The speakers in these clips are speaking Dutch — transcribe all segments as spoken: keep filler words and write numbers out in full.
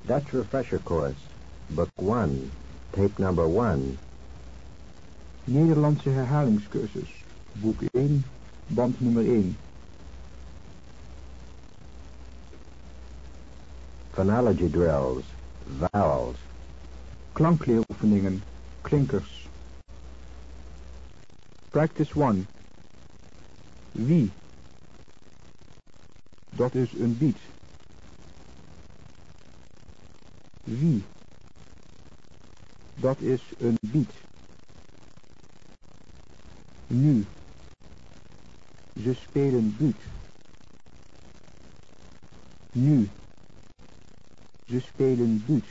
Dutch Refresher Course, Book one, Tape Number one. Nederlandse herhalingscursus, boek één, band nummer één. Phonology drills, vowels. Klankleeroefeningen, klinkers. Practice one. Wie? Dat is een beat. Wie? Dat is een beat. Nu. Ze spelen buut. Nu. Ze spelen buut.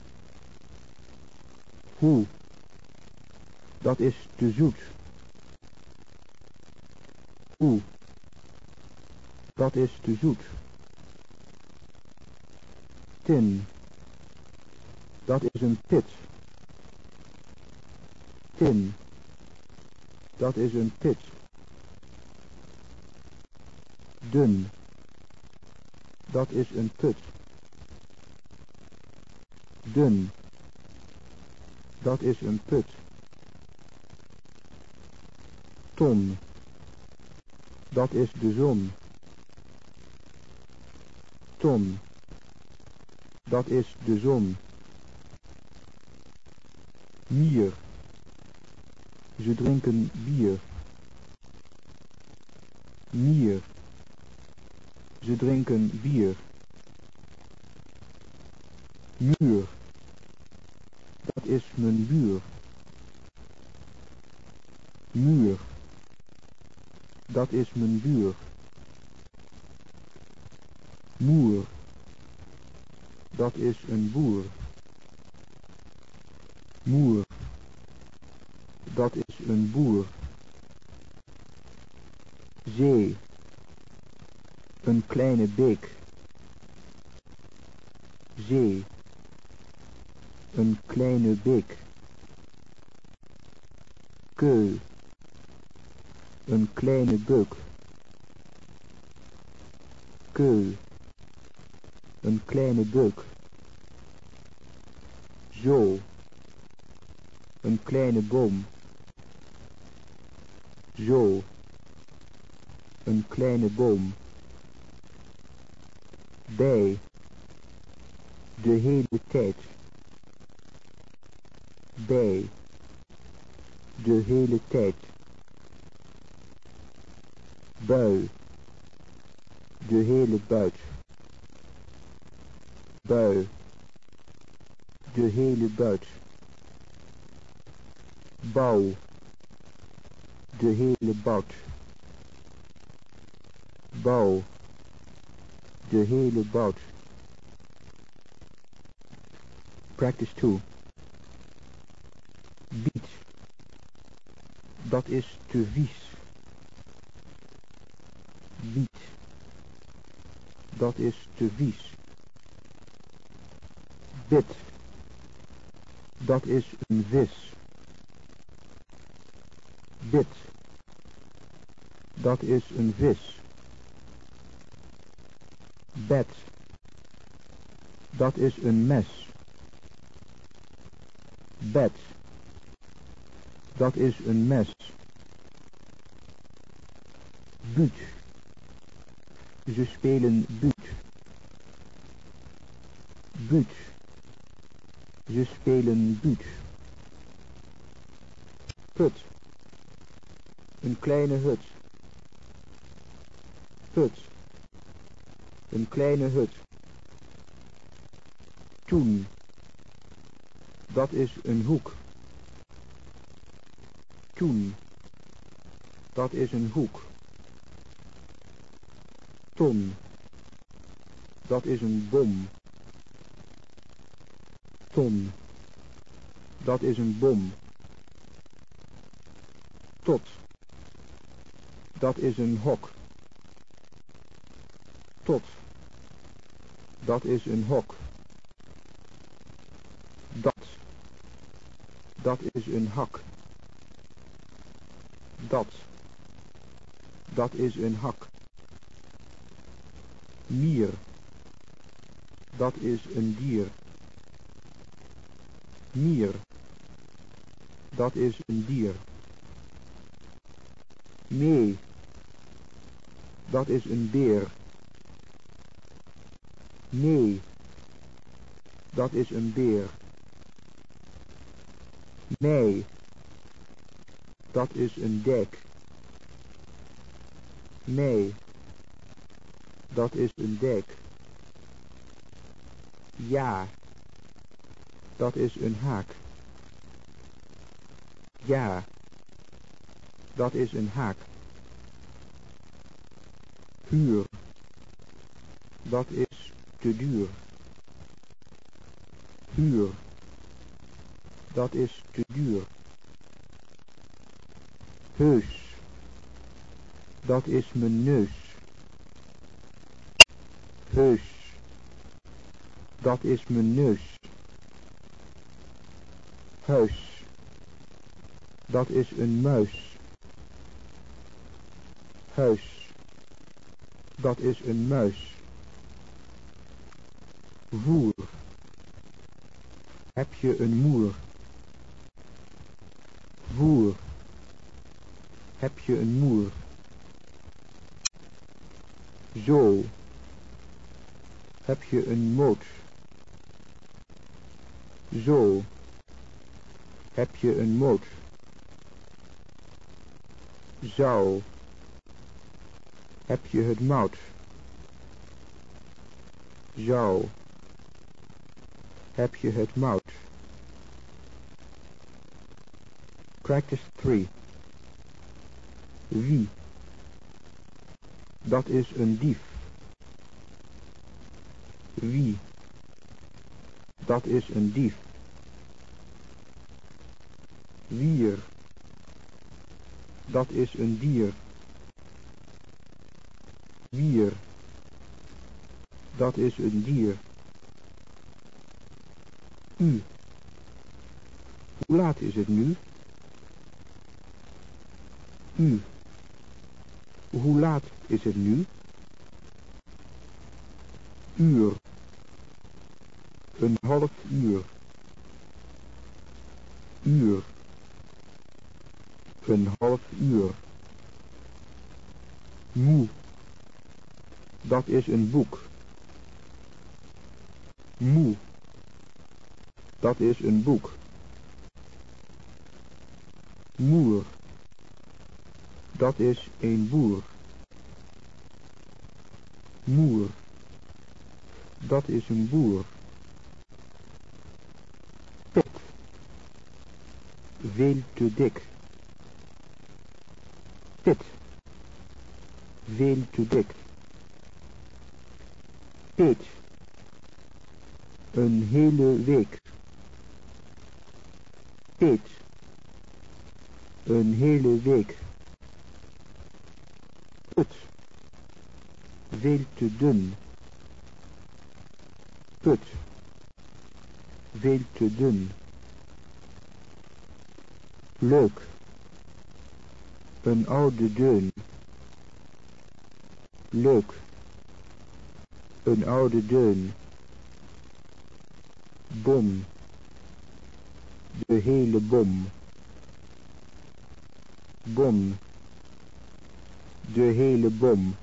Hoe? Dat is te zoet. Hoe? Dat is te zoet. Tin. Dat is een pit. Tin. Dat is een pit. Dun. Dat is een put. Dun. Dat is een put. Ton. Dat is de zon. Ton. Dat is de zon. Mier. Ze drinken bier. Mier. Ze drinken bier. Muur. Dat is mijn buur. Muur. Dat is mijn buur. Moer. Dat is een boer. Moer. Dat is een boer. Zee. Een kleine beek. Zee. Een kleine beek. Keul. Een kleine beuk. Keul. Een kleine beuk. Zo. Een kleine boom. Zo. Een kleine boom. Bij. De hele tijd. Bij. De hele tijd. Bui. De hele buit. Bui. De hele buit. Bouw. De hele bout. Bouw. De hele bout. Practice two. Biet. Dat is te vies. Biet. Dat is te vies. Bit. Dat is een vis. Bit. Dat is een vis. Bed. Dat is een mes. Bed. Dat is een mes. Buut. Ze spelen buut. Buut. Ze spelen buut. Put. Een kleine hut. Put. Een kleine hut. Toen. Dat is een hoek. Toen. Dat is een hoek. Ton. Dat is een bom. Ton. Dat is een bom. Tot. Dat is een hok. Tot. Dat is een hok. Dat. Dat is een hak. Dat. Dat is een hak. Mier. Dat is een dier. Mier. Dat is een dier. Mee. Dat is een beer. Nee. Dat is een beer. Mei. Dat is een dek. Mei. Dat is een dek. Ja. Dat is een haak. Ja. Dat is een haak. Huur. Dat is te duur. Huur. Dat is te duur. Heus. Dat is mijn neus. Heus. Dat is mijn neus. Huis. Dat is een muis. Huis. Dat is een muis. Voer. Heb je een moer? Voer. Heb je een moer? Zo. Heb je een moot? Zo. Heb je een moot? Zou. Heb je het mout? Zou. Heb je het mout? Practice three. Wie? Dat is een dief. Wie? Dat is een dief. Wier. Dat is een dier. Wier. Dat is een dier. U. Hoe laat is het nu? U. Hoe laat is het nu? Uur. Een half uur. Uur. Een half uur. Moe. Dat is een boek. Moe. Dat is een boek. Moer. Dat is een boer. Moer. Dat is een boer. Pit. Veel te dik. Pit. Veel te dik. Peet. Een hele week. Peet. Een hele week. Put. Veel te dun. Put. Veel te dun. Leuk. Een oude deun. Leuk. Een oude deun. Bom. De hele bom. Bom. De hele bom.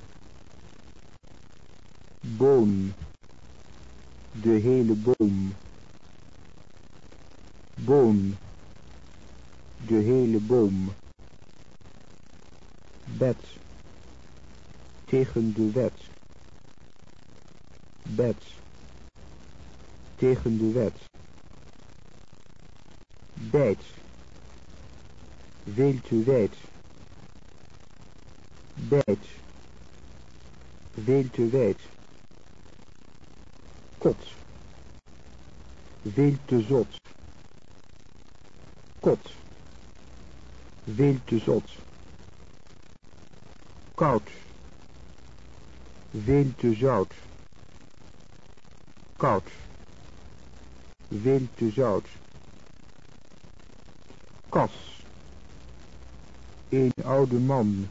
Boom. De hele boom. Boom. De hele boom. Bed. Tegen de wet. Bed. Tegen de wet. Bijt. Veel te wijd. Bijt. Veel te wijd. Kot. Veel te zot. Kot. Veel te zot. Koud. Veel te zout. Koud. Veel te zout. Kas. Een oude man.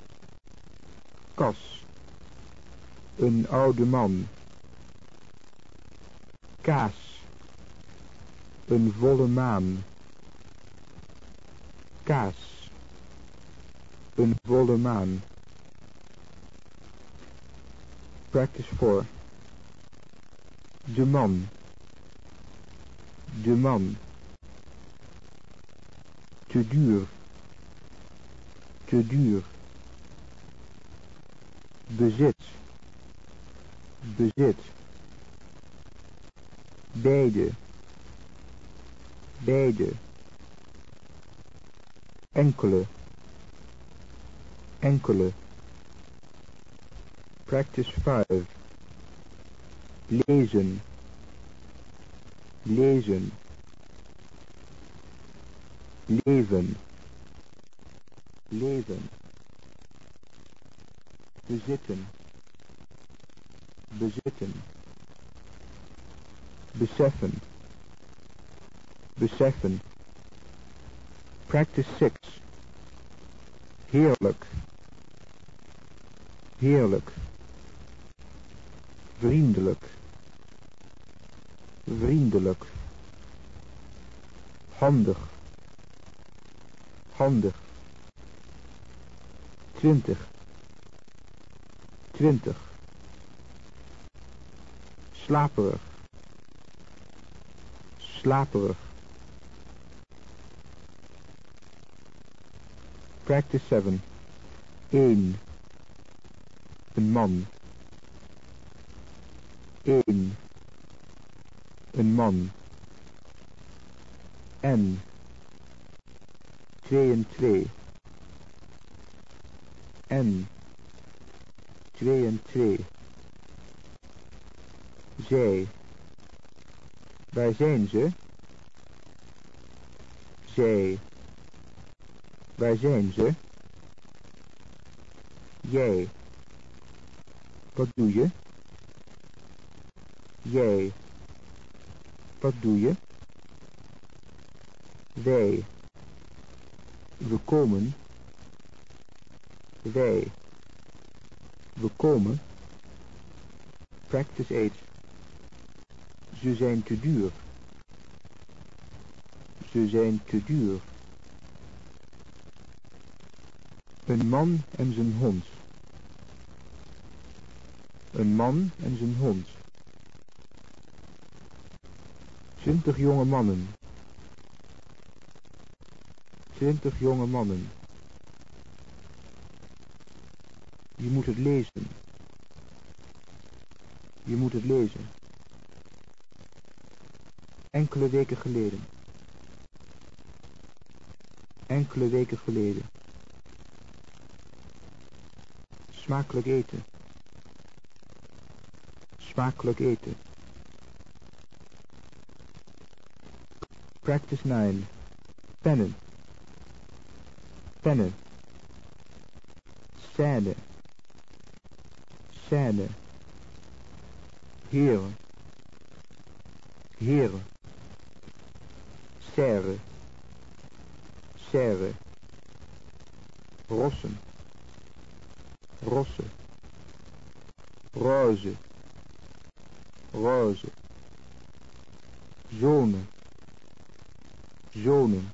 Kas. Een oude man. Kaas. Een volle maan. Kaas. Een volle maan. Practice four. De man. De man. Te duur. Te duur. Bezit. Bezit. Beide. Beide. Enkele. Enkele. Practice five. Lezen. Lezen. Leven. Leven. Bezitten. Bezitten. Beseffen. Beseffen. Practice six. Heerlijk. Heerlijk. Vriendelijk. Vriendelijk. Handig. Handig. Twintig. Twintig. Slaperig. Slaperig. Practice seven. Eén. Een man. Eén. Een man. En. Twee en twee. En. Twee en twee. Zij. Waar zijn ze? Zij. Waar zijn ze? Jij. Wat doe je? Jij. Wat doe je? Wij. We komen. Wij. We komen. Practice eight. Ze zijn te duur. Ze zijn te duur. Een man en zijn hond. Een man en zijn hond. Twintig jonge mannen. Twintig jonge mannen. Je moet het lezen. Je moet het lezen. Enkele weken geleden. Enkele weken geleden. Smakelijk eten. Smakelijk eten. Practice nine. Pennen. Pennen. Scène. Scène. Heren. Heren. Serre. Serre. Rossen. Rossen. Roze. Roze. Zone. Zonen.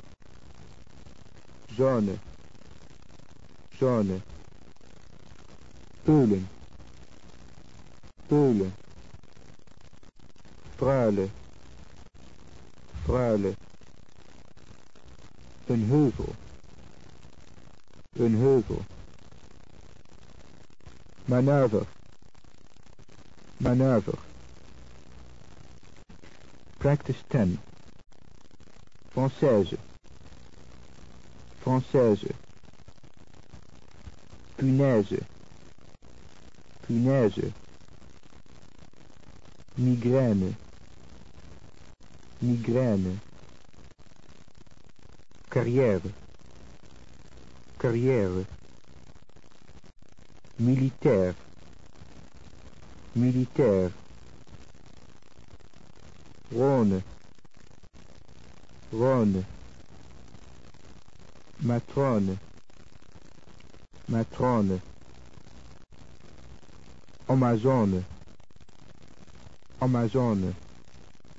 Zone. Zone. Peulen. Peulen. Fruilen. Fruilen. Een heuvel. Een heuvel. Manoeuvre. Manoeuvre. Practice ten. Française. Française. Punaise. Punaise. Migraine. Migraine. Carrière. Carrière. Militaire. Militaire. Rhône. Rhône. Matrone. Matrone. Amazone. Amazone.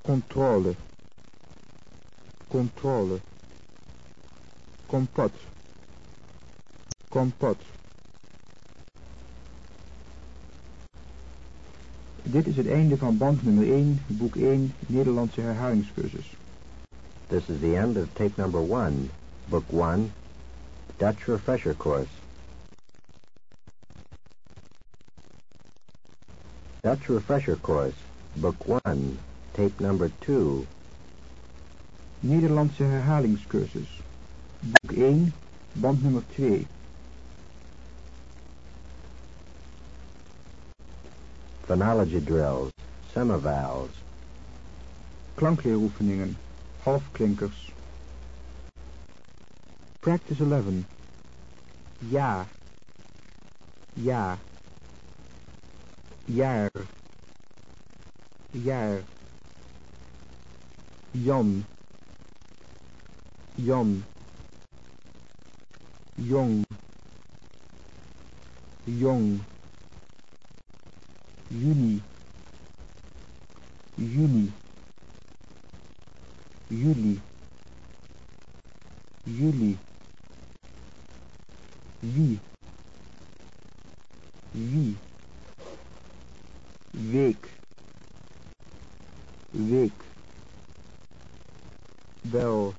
controle, controle, kompot, kompot. Dit is het einde van band nummer één, boek één, Nederlandse herhalingscursus. This is the end of tape number one, book one, Dutch refresher course. Dutch refresher course, book one, tape number two. Nederlandse herhalingscursus. Boek één, band nummer twee. Phonology drills, semivowels. Klankleeroefeningen, halfklinkers. Practice eleven. Ja. Ja. Jaar. Jaar. Jan. Jan. Jong. Jong. Juni. Juni. Juli. Juli. Wie. Wie. Week. Week. Wel.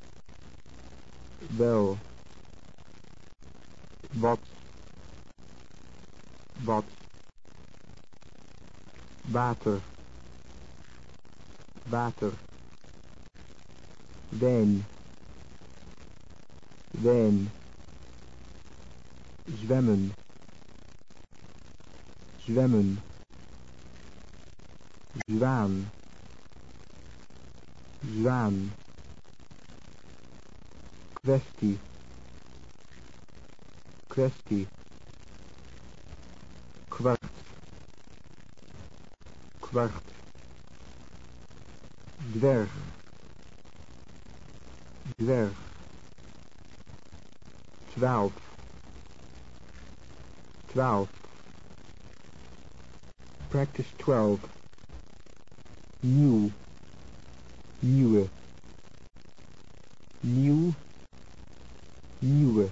Wel. Wat. Wat. Water. Water. Wijn. Wijn. Zwemmen. Zwemmen. Zwaan. Zwaan. Kwestie. Kwestie. Kwart. Kwart. Dwerg. Dwerg. Twaalf. Twaalf. Practice twelve. Nieuw. Nieuwe. Nieuw. Nieuwe.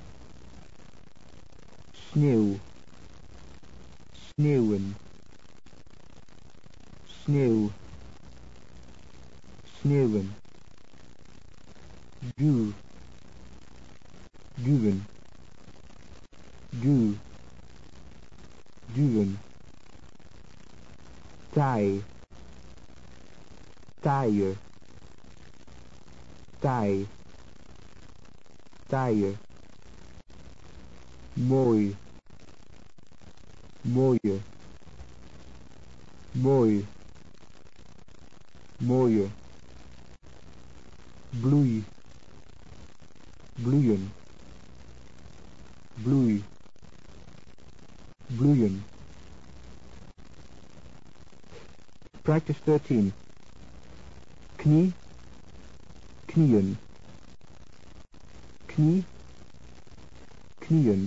Sneeuw. Sneeuwen. Sneeuw. Sneeuwen. Duw. Duwen. Duw. Duwen. Taai. Taaien. Taai. Taaien. Mooi. Mooie. Mooi. Mooie. Bloei. Bloeien. Bloei. Bloeien. Practice thirteen. Knie. Knieën. Knie. Knieën.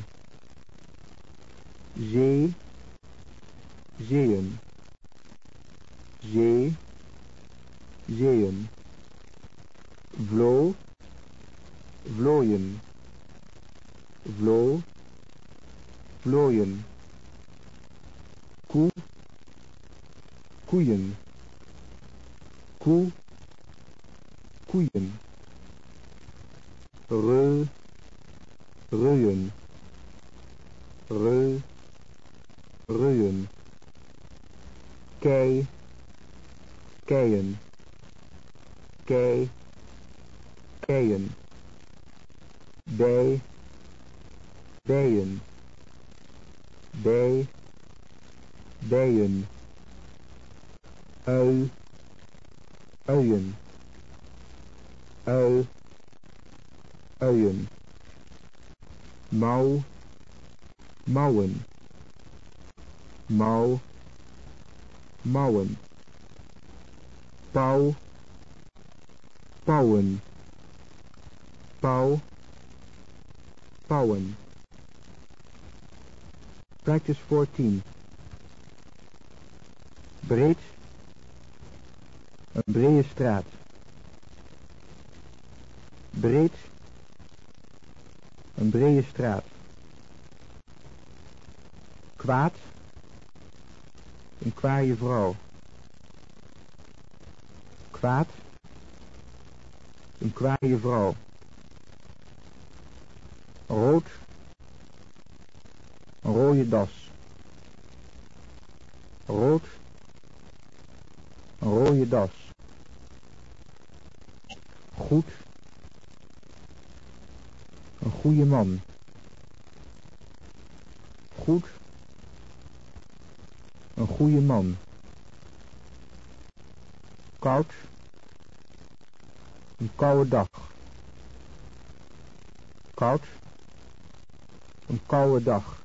Zee. Zeeën. Zee. Zeeën. Vloo. Vlooien. Vloo. Vlooien. Koe. Koeien. Koe. Koeien. Reu. Reuen. Reu. Reuen. Kei. Keien. Kei. Keien. Bij. Bijen. Bij. Bijen. Ui. Uien. Ui. Uien. Mouw. Mouwen. Mouw. Mouwen. Pauw. Pauwen. Pauw. Pauwen. Practice fourteen. Breed. Een brede straat. Breed. Een brede straat. Kwaad. Een kwaaie vrouw. Kwaad. Een kwaaie vrouw. Rood. Een rode das. Rood. Een rode das. Goed. Een goede man. Goed. Een goede man. Koud. Een koude dag. Koud. Een koude dag.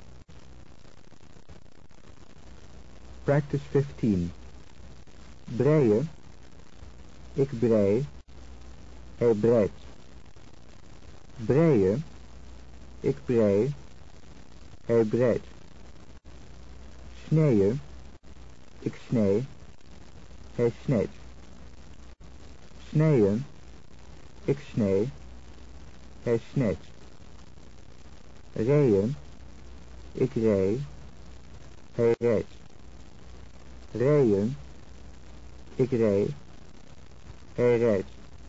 Practice fifteen. Breien. Ik brei. Hij breidt. Breien. Ik brei. Hij breidt. Snijden. Ik snij. Hij snijdt. Snijden. Ik snij. Hij snijdt. Rijden. Ik rij. Hij rijdt. Rijden. Ik rij. Hij rijdt.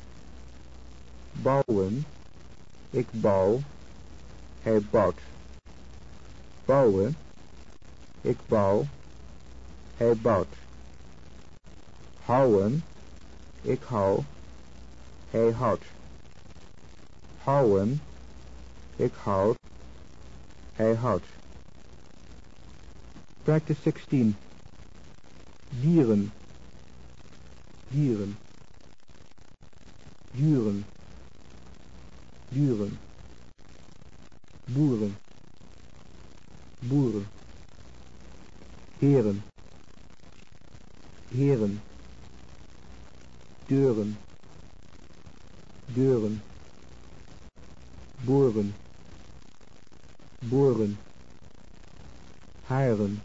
Bouwen. Ik bouw. Hij bouwt. Bouwen. Ik bouw. Hij bouwt. Houden. Ik hou. Hij houdt. Houden. Ik houd. Hij houdt. Practice sixteen. Dieren. Dieren. Duren. Duren. Boeren. Boeren. Heren. Heren. Deuren. Deuren. Boeren. Boeren. Haren.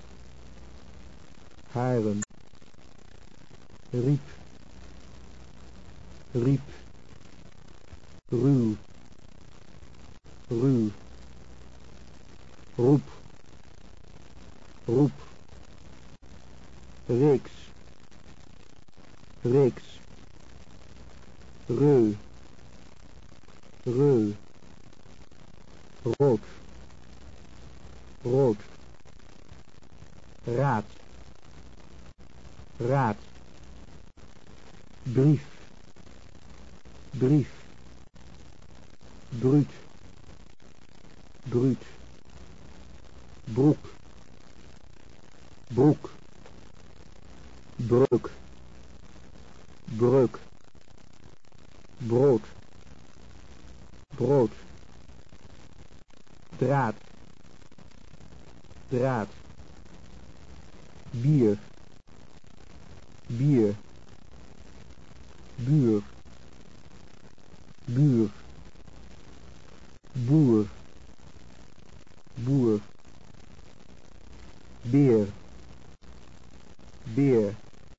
Haren. Riep. Riep. Ruw. Ruw. Roep. Roep. Reeks. Reeks. Reu. Reu. Rood. Rood. Raad. Raad. Brief. Brief. Bruut. Bruut. Broek. Broek. Breuk. Breuk. Brood. Brood. Draad. Draad. Bier. Bier. Buur. Buur. Boer. Boer. Beer. Beer.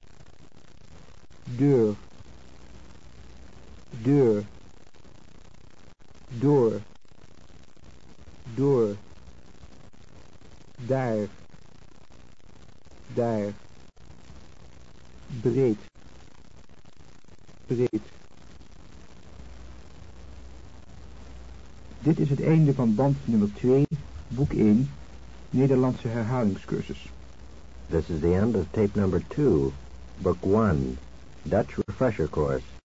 Deur. Deur. Door. Door. Daar. Daar. Breed. Breed. Dit is het einde van band nummer twee, boek één, Nederlandse herhalingscursus. This is the end of tape number two, book one, Dutch refresher course.